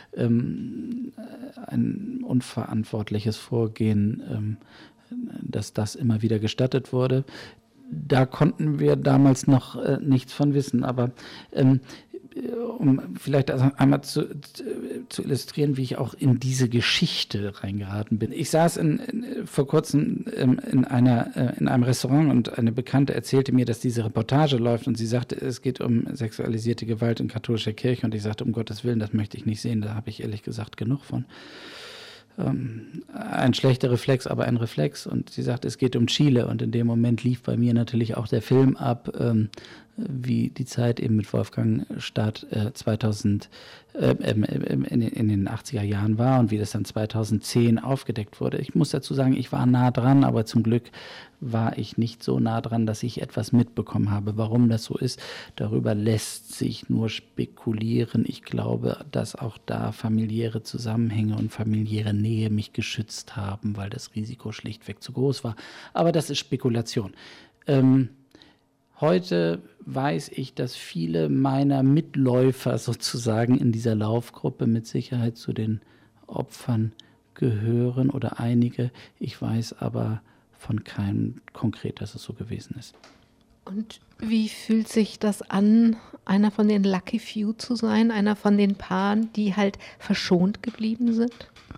Ein unverantwortliches Vorgehen, dass das immer wieder gestattet wurde. Da konnten wir damals noch nichts von wissen, aber um vielleicht also einmal zu illustrieren, wie ich auch in diese Geschichte reingeraten bin. Ich saß vor kurzem in einem Restaurant, und eine Bekannte erzählte mir, dass diese Reportage läuft, und sie sagte, es geht um sexualisierte Gewalt in katholischer Kirche, und ich sagte, um Gottes Willen, das möchte ich nicht sehen, da habe ich ehrlich gesagt genug von. Ein schlechter Reflex, aber ein Reflex. Und sie sagt, es geht um Chile. Und in dem Moment lief bei mir natürlich auch der Film ab, wie die Zeit eben mit Wolfgang Stadt 2000 in den 80er Jahren war und wie das dann 2010 aufgedeckt wurde. Ich muss dazu sagen, ich war nah dran, aber zum Glück war ich nicht so nah dran, dass ich etwas mitbekommen habe. Warum das so ist, darüber lässt sich nur spekulieren. Ich glaube, dass auch da familiäre Zusammenhänge und familiäre Nähe mich geschützt haben, weil das Risiko schlichtweg zu groß war. Aber das ist Spekulation. Heute weiß ich, dass viele meiner Mitläufer sozusagen in dieser Laufgruppe mit Sicherheit zu den Opfern gehören oder einige. Ich weiß aber von keinem konkret, dass es so gewesen ist. Und wie fühlt sich das an, einer von den Lucky Few zu sein, einer von den Paaren, die halt verschont geblieben sind?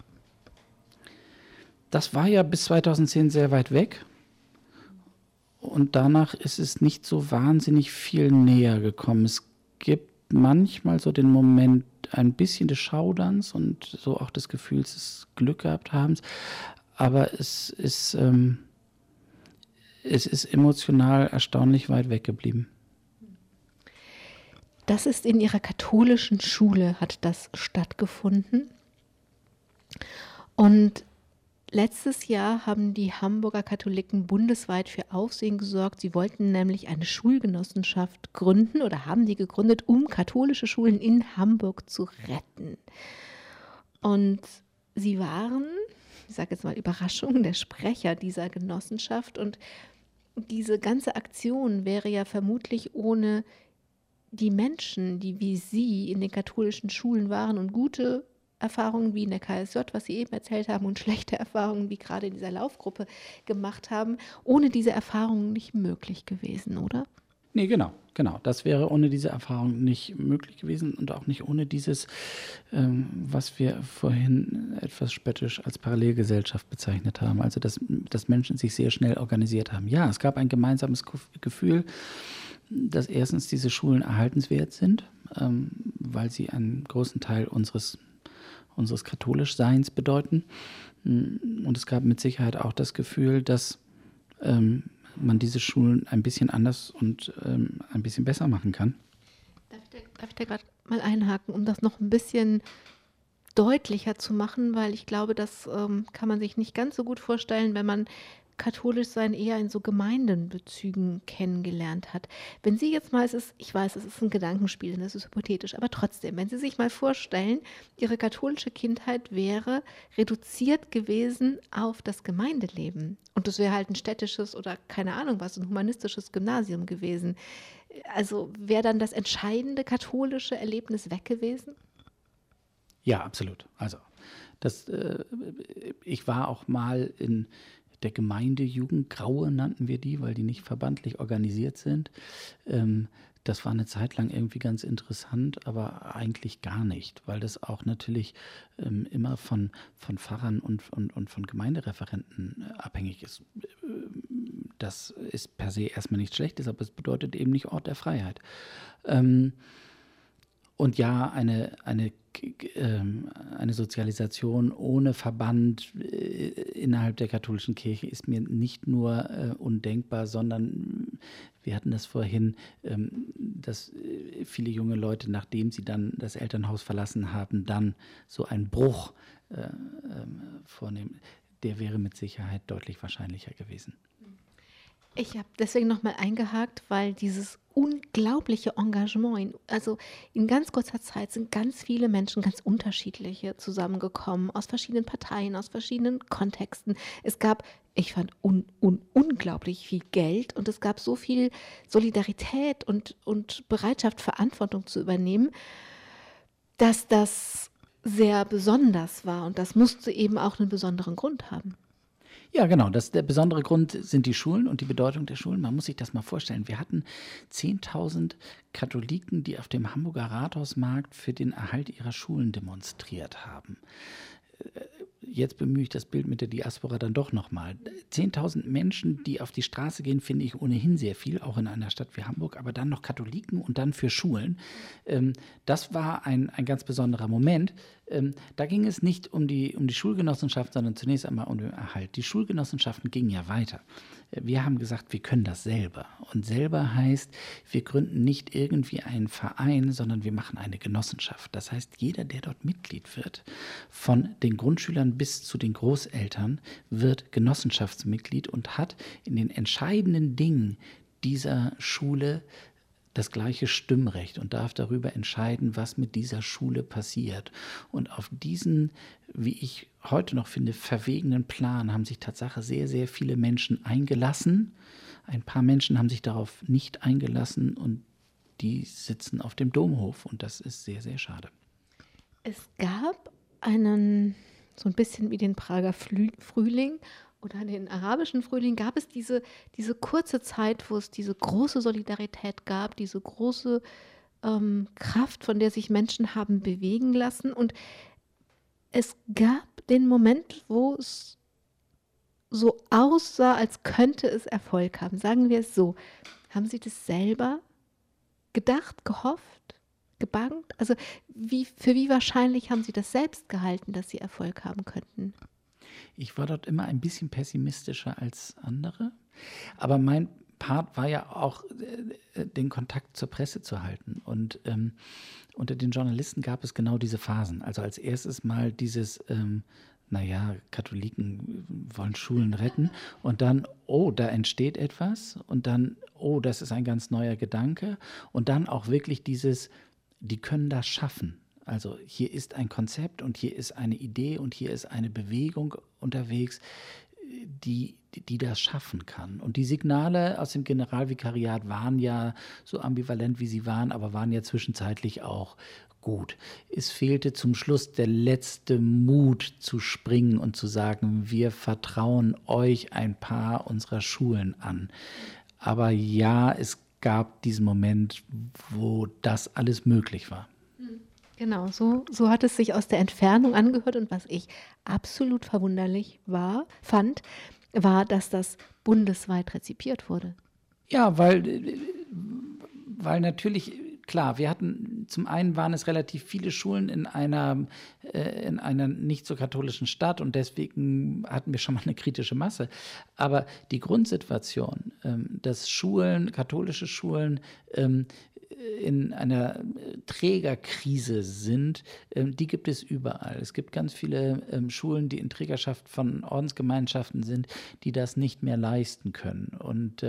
Das war ja bis 2010 sehr weit weg. Und danach ist es nicht so wahnsinnig viel näher gekommen. Es gibt manchmal so den Moment ein bisschen des Schauderns und so auch des Gefühls des Glück gehabt habens. Aber es ist emotional erstaunlich weit weg geblieben. Das ist in Ihrer katholischen Schule, hat das stattgefunden. Und letztes Jahr haben die Hamburger Katholiken bundesweit für Aufsehen gesorgt. Sie wollten nämlich eine Schulgenossenschaft gründen oder haben die gegründet, um katholische Schulen in Hamburg zu retten. Und sie waren, ich sage jetzt mal Überraschung, der Sprecher dieser Genossenschaft. Und diese ganze Aktion wäre ja vermutlich ohne die Menschen, die wie Sie in den katholischen Schulen waren und gute Erfahrungen wie in der KSJ, was Sie eben erzählt haben, und schlechte Erfahrungen wie gerade in dieser Laufgruppe gemacht haben, ohne diese Erfahrungen nicht möglich gewesen, oder? Nee, genau. Das wäre ohne diese Erfahrung nicht möglich gewesen und auch nicht ohne dieses, was wir vorhin etwas spöttisch als Parallelgesellschaft bezeichnet haben. Also, dass Menschen sich sehr schnell organisiert haben. Ja, es gab ein gemeinsames Gefühl, dass erstens diese Schulen erhaltenswert sind, weil sie einen großen Teil unseres Katholischseins bedeuten. Und es gab mit Sicherheit auch das Gefühl, dass man diese Schulen ein bisschen anders und ein bisschen besser machen kann. Darf ich da gerade mal einhaken, um das noch ein bisschen deutlicher zu machen, weil ich glaube, das kann man sich nicht ganz so gut vorstellen, wenn man katholisch sein eher in so Gemeindenbezügen kennengelernt hat. Wenn Sie jetzt mal, ich weiß, es ist ein Gedankenspiel, das ist hypothetisch, aber trotzdem, wenn Sie sich mal vorstellen, Ihre katholische Kindheit wäre reduziert gewesen auf das Gemeindeleben und das wäre halt ein städtisches oder keine Ahnung was, ein humanistisches Gymnasium gewesen. Also wäre dann das entscheidende katholische Erlebnis weg gewesen? Ja, absolut. Also ich war auch mal in der Gemeindejugend, Graue nannten wir die, weil die nicht verbandlich organisiert sind. Das war eine Zeit lang irgendwie ganz interessant, aber eigentlich gar nicht, weil das auch natürlich immer von Pfarrern und von Gemeindereferenten abhängig ist. Das ist per se erstmal nichts Schlechtes, aber es bedeutet eben nicht Ort der Freiheit. Und ja, eine Sozialisation ohne Verband innerhalb der katholischen Kirche ist mir nicht nur undenkbar, sondern wir hatten das vorhin, dass viele junge Leute, nachdem sie dann das Elternhaus verlassen haben, dann so einen Bruch vornehmen. Der wäre mit Sicherheit deutlich wahrscheinlicher gewesen. Ich habe deswegen nochmal eingehakt, weil dieses unglaubliche Engagement, also in ganz kurzer Zeit sind ganz viele Menschen, ganz unterschiedliche zusammengekommen, aus verschiedenen Parteien, aus verschiedenen Kontexten. Es gab, ich fand, unglaublich viel Geld und es gab so viel Solidarität und Bereitschaft, Verantwortung zu übernehmen, dass das sehr besonders war und das musste eben auch einen besonderen Grund haben. Ja, genau. Der besondere Grund sind die Schulen und die Bedeutung der Schulen. Man muss sich das mal vorstellen. Wir hatten 10.000 Katholiken, die auf dem Hamburger Rathausmarkt für den Erhalt ihrer Schulen demonstriert haben. Jetzt bemühe ich das Bild mit der Diaspora dann doch nochmal. 10.000 Menschen, die auf die Straße gehen, finde ich ohnehin sehr viel, auch in einer Stadt wie Hamburg, aber dann noch Katholiken und dann für Schulen. Das war ein ganz besonderer Moment. Da ging es nicht um die Schulgenossenschaft, sondern zunächst einmal um den Erhalt. Die Schulgenossenschaften gingen ja weiter. Wir haben gesagt, wir können das selber. Und selber heißt, wir gründen nicht irgendwie einen Verein, sondern wir machen eine Genossenschaft. Das heißt, jeder, der dort Mitglied wird, von den Grundschülern bis zu den Großeltern, wird Genossenschaftsmitglied und hat in den entscheidenden Dingen dieser Schule das gleiche Stimmrecht und darf darüber entscheiden, was mit dieser Schule passiert. Und auf diesen, wie ich heute noch finde, verwegenen Plan haben sich Tatsache sehr, sehr viele Menschen eingelassen. Ein paar Menschen haben sich darauf nicht eingelassen und die sitzen auf dem Domhof und das ist sehr, sehr schade. Es gab so ein bisschen wie den Prager Frühling oder den arabischen Frühling, gab es diese kurze Zeit, wo es diese große Solidarität gab, diese große Kraft, von der sich Menschen haben bewegen lassen. Und es gab den Moment, wo es so aussah, als könnte es Erfolg haben. Sagen wir es so. Haben Sie das selber gedacht, gehofft, gebangt? Also für wie wahrscheinlich haben Sie das selbst gehalten, dass Sie Erfolg haben könnten? Ich war dort immer ein bisschen pessimistischer als andere, aber mein Part war ja auch, den Kontakt zur Presse zu halten. Und unter den Journalisten gab es genau diese Phasen. Also als erstes mal dieses, Katholiken wollen Schulen retten und dann, oh, da entsteht etwas und dann, oh, das ist ein ganz neuer Gedanke und dann auch wirklich dieses, die können das schaffen. Also hier ist ein Konzept und hier ist eine Idee und hier ist eine Bewegung unterwegs, die das schaffen kann. Und die Signale aus dem Generalvikariat waren ja so ambivalent, wie sie waren, aber waren ja zwischenzeitlich auch gut. Es fehlte zum Schluss der letzte Mut zu springen und zu sagen, wir vertrauen euch ein paar unserer Schulen an. Aber ja, es gab diesen Moment, wo das alles möglich war. Genau, so hat es sich aus der Entfernung angehört und was ich absolut verwunderlich fand, war, dass das bundesweit rezipiert wurde. Ja, weil natürlich, klar, wir hatten, zum einen waren es relativ viele Schulen in einer nicht so katholischen Stadt und deswegen hatten wir schon mal eine kritische Masse. Aber die Grundsituation, dass katholische Schulen in einer Trägerkrise sind, die gibt es überall. Es gibt ganz viele Schulen, die in Trägerschaft von Ordensgemeinschaften sind, die das nicht mehr leisten können. Und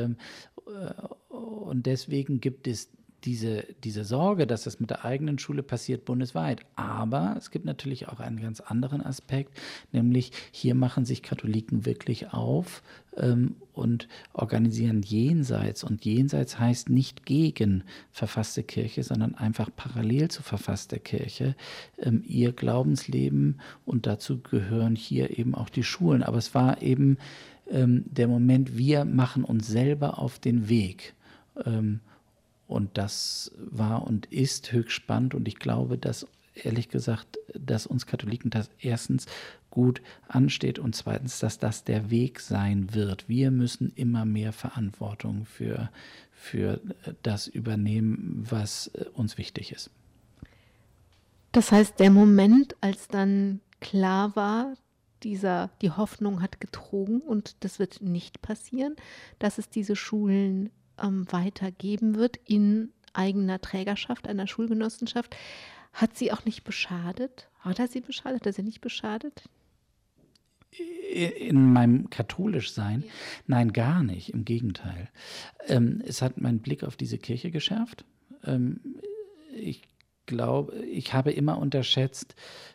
deswegen gibt es diese Sorge, dass das mit der eigenen Schule passiert, bundesweit. Aber es gibt natürlich auch einen ganz anderen Aspekt, nämlich hier machen sich Katholiken wirklich auf und organisieren jenseits. Und jenseits heißt nicht gegen verfasste Kirche, sondern einfach parallel zu verfasster Kirche ihr Glaubensleben. Und dazu gehören hier eben auch die Schulen. Aber es war eben der Moment, wir machen uns selber auf den Weg. Und das war und ist höchst spannend und ich glaube, dass, ehrlich gesagt, dass uns Katholiken das erstens gut ansteht und zweitens, dass das der Weg sein wird. Wir müssen immer mehr Verantwortung für das übernehmen, was uns wichtig ist. Das heißt, der Moment, als dann klar war, die Hoffnung hat getrogen und das wird nicht passieren, dass es diese Schulen weitergeben wird in eigener Trägerschaft, einer Schulgenossenschaft. Hat sie auch nicht beschadet? Hat er sie beschadet? Hat er sie nicht beschadet? In meinem Katholischsein? Ja. Nein, gar nicht, im Gegenteil. Es hat meinen Blick auf diese Kirche geschärft. Ich glaube, ich habe immer unterschätzt,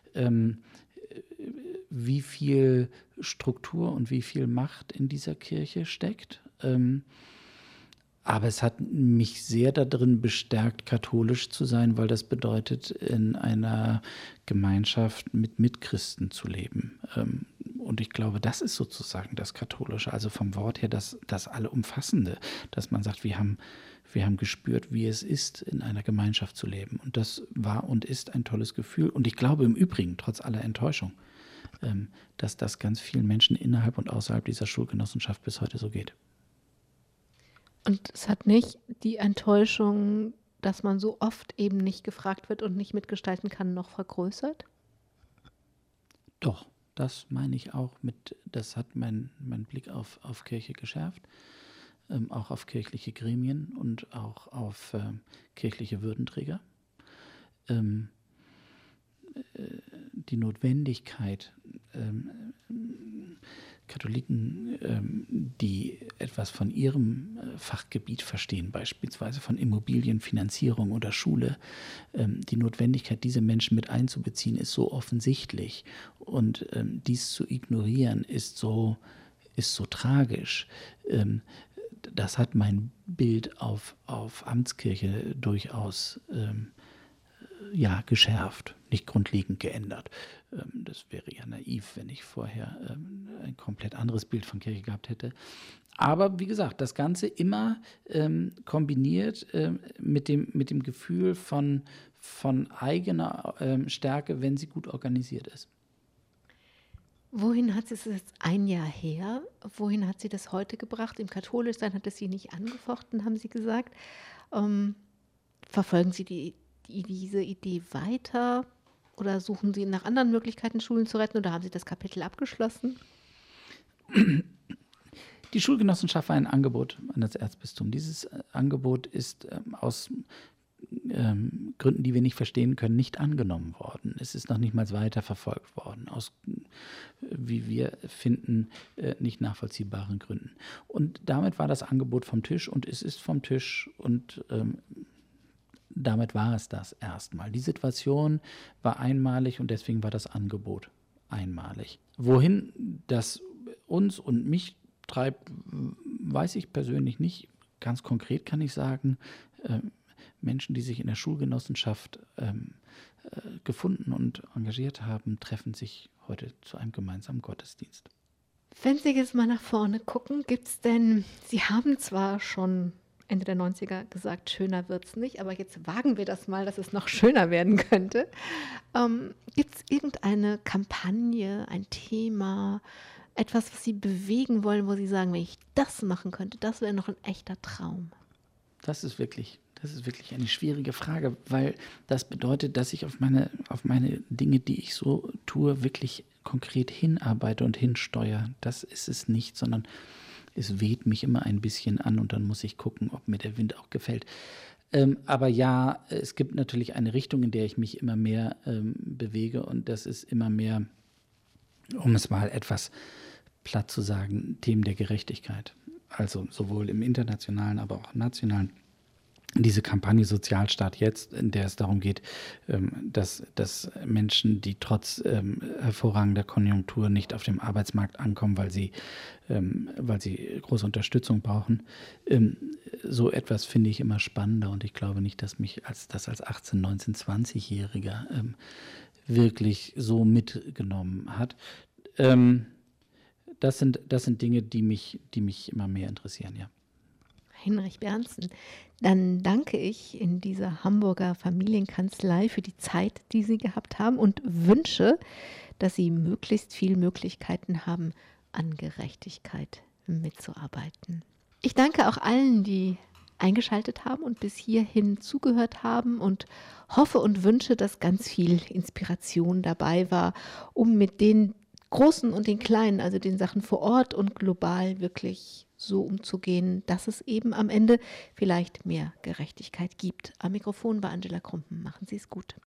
wie viel Struktur und wie viel Macht in dieser Kirche steckt. Aber es hat mich sehr darin bestärkt, katholisch zu sein, weil das bedeutet, in einer Gemeinschaft mit Mitchristen zu leben. Und ich glaube, das ist sozusagen das Katholische, also vom Wort her das Allumfassende, dass man sagt, wir haben gespürt, wie es ist, in einer Gemeinschaft zu leben. Und das war und ist ein tolles Gefühl. Und ich glaube im Übrigen, trotz aller Enttäuschung, dass das ganz vielen Menschen innerhalb und außerhalb dieser Schulgenossenschaft bis heute so geht. Und es hat nicht die Enttäuschung, dass man so oft eben nicht gefragt wird und nicht mitgestalten kann, noch vergrößert? Doch, das meine ich auch das hat mein Blick auf Kirche geschärft, auch auf kirchliche Gremien und auch auf kirchliche Würdenträger. Die Notwendigkeit, Katholiken, die etwas von ihrem Fachgebiet verstehen, beispielsweise von Immobilienfinanzierung oder Schule, die Notwendigkeit, diese Menschen mit einzubeziehen, ist so offensichtlich. Und dies zu ignorieren, ist so tragisch. Das hat mein Bild auf Amtskirche durchaus geschärft, nicht grundlegend geändert. Das wäre ja naiv, wenn ich vorher ein komplett anderes Bild von Kirche gehabt hätte. Aber wie gesagt, das Ganze immer kombiniert mit dem Gefühl von eigener Stärke, wenn sie gut organisiert ist. Wohin hat sie es jetzt ein Jahr her? Wohin hat sie das heute gebracht? Im Katholischsein hat es sie nicht angefochten, haben Sie gesagt. Verfolgen Sie diese Idee weiter oder suchen Sie nach anderen Möglichkeiten, Schulen zu retten, oder haben Sie das Kapitel abgeschlossen? Die Schulgenossenschaft war ein Angebot an das Erzbistum. Dieses Angebot ist aus Gründen, die wir nicht verstehen können, nicht angenommen worden. Es ist noch nicht mal weiter verfolgt worden, aus, wie wir finden, nicht nachvollziehbaren Gründen. Und damit war das Angebot vom Tisch und es ist vom Tisch und damit war es das erstmal. Die Situation war einmalig und deswegen war das Angebot einmalig. Wohin das uns und mich treibt, weiß ich persönlich nicht. Ganz konkret kann ich sagen, Menschen, die sich in der Schulgenossenschaft gefunden und engagiert haben, treffen sich heute zu einem gemeinsamen Gottesdienst. Wenn Sie jetzt mal nach vorne gucken, gibt es denn, Sie haben zwar schon Ende der 90er gesagt, schöner wird es nicht, aber jetzt wagen wir das mal, dass es noch schöner werden könnte. Gibt es irgendeine Kampagne, ein Thema, etwas, was Sie bewegen wollen, wo Sie sagen, wenn ich das machen könnte, das wäre noch ein echter Traum? Das ist wirklich eine schwierige Frage, weil das bedeutet, dass ich auf meine Dinge, die ich so tue, wirklich konkret hinarbeite und hinsteuere. Das ist es nicht, sondern es weht mich immer ein bisschen an und dann muss ich gucken, ob mir der Wind auch gefällt. Aber ja, es gibt natürlich eine Richtung, in der ich mich immer mehr bewege und das ist immer mehr, um es mal etwas platt zu sagen, Themen der Gerechtigkeit. Also sowohl im internationalen, aber auch im nationalen. Diese Kampagne Sozialstaat jetzt, in der es darum geht, dass Menschen, die trotz hervorragender Konjunktur nicht auf dem Arbeitsmarkt ankommen, weil sie große Unterstützung brauchen, so etwas finde ich immer spannender und ich glaube nicht, dass mich das als 18-, 19-, 20-Jähriger wirklich so mitgenommen hat. Das sind Dinge, die mich immer mehr interessieren, ja. Hinrich Berndsen, dann danke ich in dieser Hamburger Familienkanzlei für die Zeit, die Sie gehabt haben und wünsche, dass Sie möglichst viele Möglichkeiten haben, an Gerechtigkeit mitzuarbeiten. Ich danke auch allen, die eingeschaltet haben und bis hierhin zugehört haben und hoffe und wünsche, dass ganz viel Inspiration dabei war, um mit den Großen und den Kleinen, also den Sachen vor Ort und global wirklich so umzugehen, dass es eben am Ende vielleicht mehr Gerechtigkeit gibt. Am Mikrofon war Angela Krumpen. Machen Sie es gut.